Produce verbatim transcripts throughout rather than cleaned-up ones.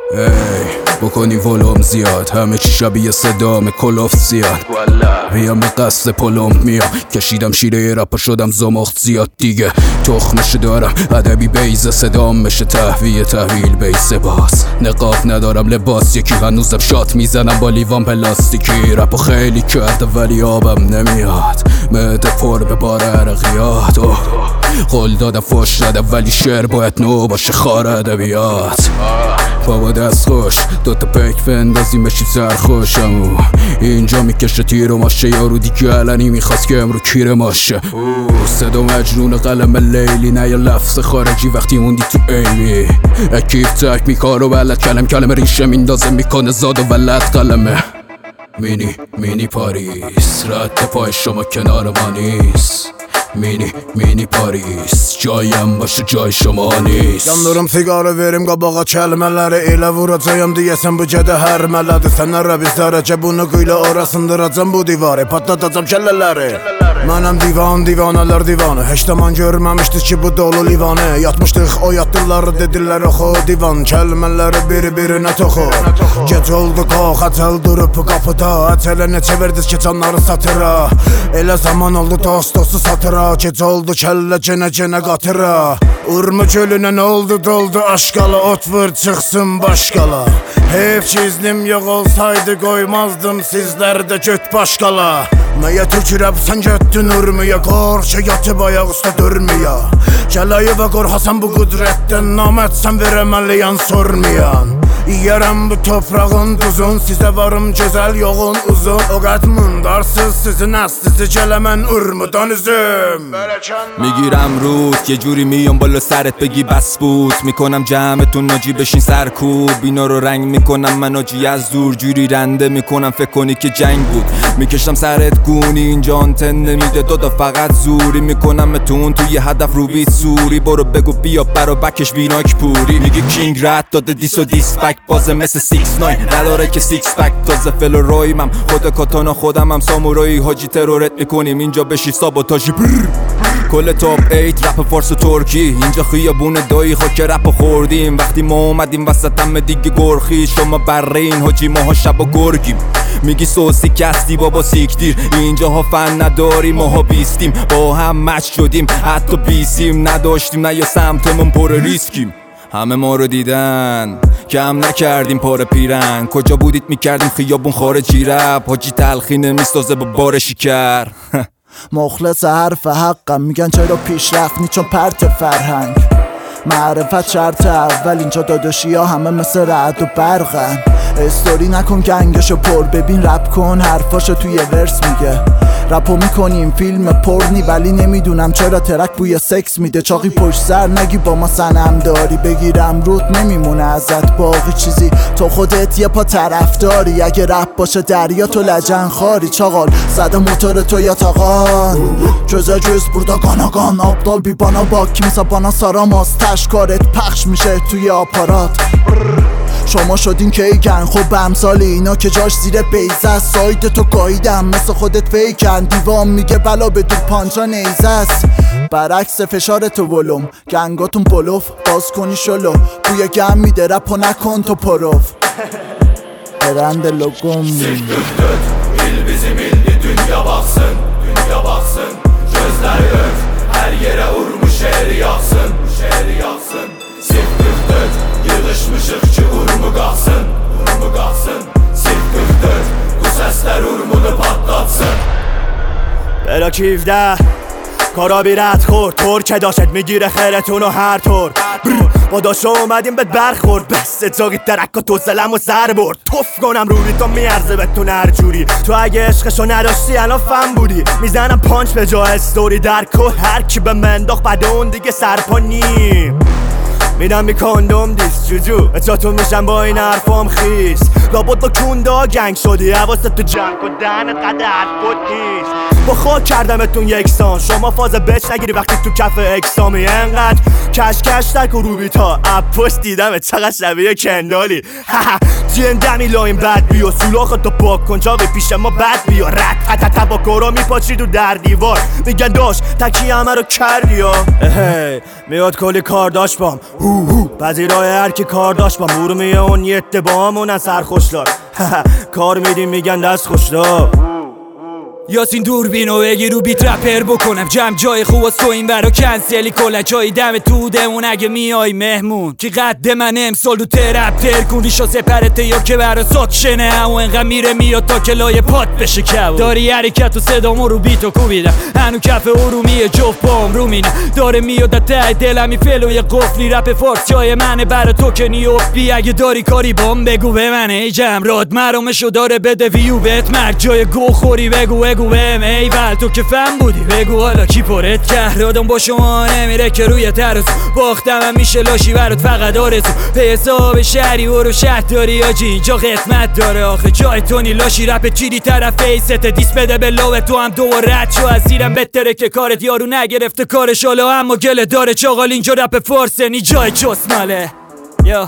ای بکنی ولوم زیاد، همه چی شبیه صدام کلوفت زیاد. میام به قصد پلوم میام، کشیدم شیره رپا شدم زمخت زیاد دیگه. تخمش دارم ادبی بیز صدام میشه تحویه تحویل بیز باز. نقاب ندارم لباس یکی هنوزم شات میزنم با لیوان پلاستیکی. رپا خیلی کرده ولی آبم نمیاد، معده پر به بار عرقیات. قول دادم فوش دادم ولی شعر باید نو باشه خار ادبیات. بابا دست خوش دوتا پیک بندازیم بشید سرخوشم. اینجا میکشه تیر و ماشه، یارو دیگه علنی میخواست که امرو کیر ماشه. صدا مجنون قلم لیلی، نه یا لفظ خارجی وقتی موندی تو ایمی. اکیب تک میکار و ولد کلم کلم ریشه میندازه میکنه زاد و ولد قلمه. مینی مینی پاریس رد پای شما کنار ما نیست. مینی مینی پاریس جایم باشه جای شما نیست. Yanıyorum sigara verim qabağa kəlmələri, elə vuracağım deyəsən bu gədə hər mələdir. Sənlərə bizlərə ki bunu qıyla orasındıracam bu divarı, patlatacam kəllələri. Mənəm divan divanələr divanı, heç zaman görməmişdik ki bu dolu livanı. Yatmışdıq o yatdılar dedilər oxu divan, kəlmələri bir-birinə toxu. Gec oldu qox əcəl durub qapıda, əcələ neçə verdiz ki canları satıra. Elə zaman oldu dost dostu satıra, gec oldu kəllə cenə cenə qatıra. Urmu gölünə nə oldu doldu aşqala, ot vur çıxsın başqala. Heyf ki iznim yox olsaydı qoymazdım sizlərdə göt başqala. Məyə tükürəb sən götdün urmuya, qorx ki yatıb ayaq üstə durmuya. Gəlayı və qorxasan bu qudrətdən, namət sən verəməliyən sormayan. Yiyərəm bu toprağın duzun, sizə varım gözəl yoğun uzun. O qət mundarsız sizin əstizi gələ mən urmudan üzüm. میگیرم رود یه جوری میام بالا سرت بگی بس بود. میکنم جمعتون ناجی بشین سرکوب، اینا رو رنگ میکنم من آجی از دور جوری رنده میکنم فکر کنی که جنگ بود. میکشم سرت گونی اینجا آنتن نمیده دادا فقط زوری. میکنم تون توی هدف رو بیت سوری، برو بگو بیا برا بکش ویناک پوری. میگی کینگ رد داده دیس و دیس بک بازه مثل سیکس ناین، نداره که سیکس بک تازه فل و رویمم. خود کاتانا خودم هم سامورایی حاجی ترورت میکنیم اینجا بشی سابوتاژی. کل تاپ ایت رپ فارس و ترکی، اینجا خیابون دایی خاک رپ خوردیم. وقتی ما اومدیم وسط همه دیگه گرخی، شما برین حاجی ماها شب و گرگیم. میگی سوسی کستی بابا سیکتیر، اینجاها فن نداریم ماها بیستیم. با هم مچ شدیم حتی بیسیم نداشتیم، نه یا سمتمون پر ریسکیم. همه ما رو دیدن کم نکردیم پاره پیرن، کجا بودید میکردیم خیابون خارجی رپ. حاجی تلخی نمیسازه با بار شکر. مخلص حرف حقم، میگن چرا پیشرفت نی چون پرت فرهنگ. معرفت شرط اول، اینجا داداشی ها همه مثل رعد و برقن. استوری نکن گنگشو پر، ببین رپ کن حرفاشو توی ورس میگه. رپو میکنیم فیلم پرنی ولی نمیدونم چرا ترک بوی سکس میده. چاقی پشت سر نگی با ما سنم داری، بگیرم رود نمیمونه ازت باقی چیزی. تو خودت یه پا طرف داری، اگه رپ باشه دریا تو لجن خاری. چاقال زده موتور تو یا تاقان جزا جز بردا گاناگان. آبدال بی بانا باکی میسا بانا سارا ماستش، کارت پخش میشه توی آپارات. شما شدین که ایگن خب امثال اینا که جاش زیر بیزه است. سایت تو گاییدم مثل خودت فیکن، دیوان میگه بلا به دو پانچا نیزه است. برعکس فشار تو ولوم گنگاتون بلوف، باز کنی شلو بوی گم میده رپ و نکن تو پروف. برند لوگوم Siktirtdük bil bizim ildi dünya baksın, dünya baksın. Gözler ök her yere urmuş şehri yaksın, şehri yaksın. Siktirtdük yığışmışık ki urmu qalsın, urmu qalsın. Siktirtdük bu sesler urmunu patlatsın. برا کیفده کارا بی رد خورد، ترکه داشت میگیره خیرتونو هر طور. با داشت اومدیم بهت برخورد، بسته جاگی ترکا تو زلم و سر برد. توف کنم روی تو میارزه بهتون هر جوری. تو اگه عشقشو نداشتی الان فن بودی. میزنم پانچ به جا استوری در کل، هر کی به منداخت بعد اون دیگه سرپا نیم. میدم بی کاندوم دیست جوجو اجاتون میشم با این حرفام خیس. لابد با کوندا گنگ شدی، حواست تو جنگ و دهنت قد حرفت نیست. با خاک کردمتون یکسان، شما فاز بچ نگیری وقتی تو کف اکسامی. انقدر کش کش تک و روبیتا اپوست دیدم چقدر شبیه کندالی. جین دمی لایم بد بیا، سولاخ تو پاک کن جاوی پیش ما بد بیا. رد حتی تباکورا میپاچی تو در دیوار، میگن داشت تکی همه رو کردی ها. میاد کلی کار داشت بام پذیرای هر کی کار داشت با مورمیه اون یته با همونن سرخوشدار کار میدیم میگن دست خوشدار یاسین دوربینو بگیر رو بیت رپر بکنم جمع جای خوب از تو این برا کنسلی کلا جایی دم تودمون اگه میای مهمون کی قد من امسال دو ترپ تر کن ریشا سپرته یا که برا ساکشنه همو انقدر میره میاد تا که لای پات بشه کبو داری حرکت و صدامو رو بیتو کوبیدم هنو کف ارومیه جفت پام رو مینم داره میاد ته دلمی فلو یه قفلی رپ فارس جای منه برا تو که نیوفتی اگه داری کاری بام بگو به من ای جمراد مرامشو داره بده ویو بهت مرگ جای گو خوری بگو بگو بهم ایول تو که فهم بودی بگو حالا کی پرت کرد آدم با شما نمیره که روی ترس باختم هم میشه لاشی برات فقط آرزو به حساب شهری برو شهر داری آجی اینجا خدمت داره آخه جای تونی لاشی رپ چیدی طرف ایست دیس بده به لوه تو هم دوبار رد شو از زیرم بهتره که کارت یارو نگرفته کارش حالا اما گله داره چاقال اینجا رپ فارسه نی جای چسناله یا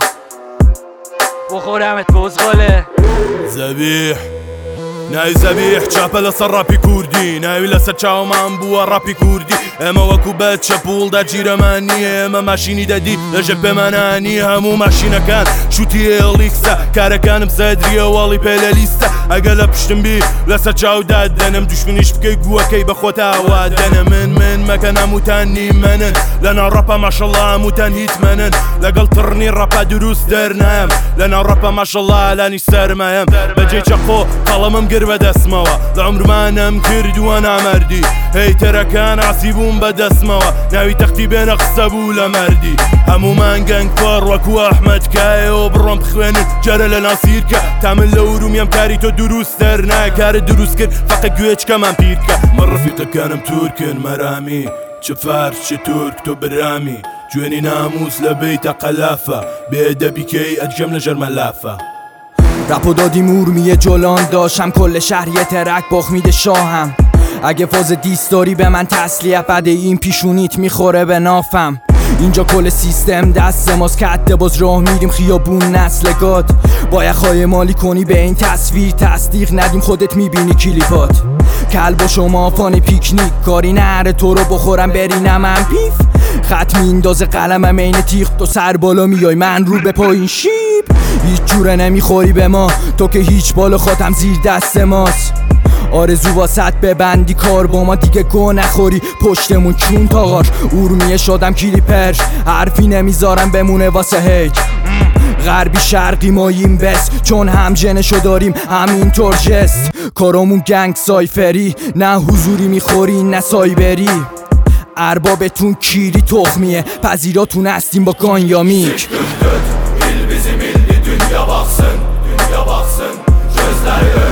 بخورمت بزغاله زبیح نای زبیح چاپە لەسەر ڕاپی کوردی ناوی لەسەر چاومان بووە ڕاپی کوردی ئێمە وەکو بەچە پوڵدا گیرەمان نییە ئێمە ماشینی دەدی لەژە پێمانانی هەموو ماشینەکان شوتی ئێڵیکسە کارەکانم زەدریە وەڵی پێ لە لیستە ئەگە لە پشتم بی لەسەر چاودا دەنم دوشمنیش بکەی گووەکەی بە خۆت ئاوا دەنە من من مەکەن هەمووتان نیمەنن لەناو ڕەپە ماشەڵڵا هەمووتان هیتمەنن لەگەڵ تڕنی ڕەپە دروست دەرنایم لەناو ڕەپە ماشەڵڵا لانی سەرمایم بەجێ چەقۆ قەڵەمم گر بەدەستمەوە لە عمرمانم کردووە نامەردی هەیتەرەکان عسیبوون بەدەستمەوە ناوی تەختی بێنە قسە بوو لە مەردی هەمومان گەنگ پەڕ وەکو ئەحمەد کایەوە بڕۆم بخوێنن جەرە لە ناسیرکە تامن لە ورومیم کاری تۆ دروست دەرنای کارت دروست کرد فەقە گوێچکەمان پیرکە من ڕەفیقەکانم تورکن مەرامی چه فارس چه تورک تۆ برامی جوێنی ناموس لە بیتە قەلافە بێدەبیکەی ئەدژەم لەژەر مەلافە رپو دادی مورمیه جلان داشتم کل شهر یه ترک باخ میده شاهم اگه فاز دیست داری به من تسلیت بده این پیشونیت میخوره به نافم اینجا کل سیستم دست ماست کده باز راه میریم خیابون نسل گاد باید خواهی مالی کنی به این تصویر تصدیق ندیم خودت میبینی کلیپات کلب و شما فانی پیکنیک کاری نره تو رو بخورم بری نمم پیف خط میندازه قلمم این تیغ تو سر بالا میای من رو به پایین شیب هیچ جوره نمیخوری به ما تو که هیچ بالا خاتم زیر دست ماست آرزو واسط ببندی کار با ما دیگه گو نخوری پشتمون چون تاغاش اورمیه شدم کلیپرش حرفی نمیذارم بمونه واسه هیچ غربی شرقی ماییم بس چون هم جنشو داریم همینطور جست کارامون گنگ سایفری نه حضوری میخوری نه سایبری اربابتون کیری تخمیه پذیراتون هستیم با گانیامیک Il bizim illi dünya baksın, dünya baksın, gözleri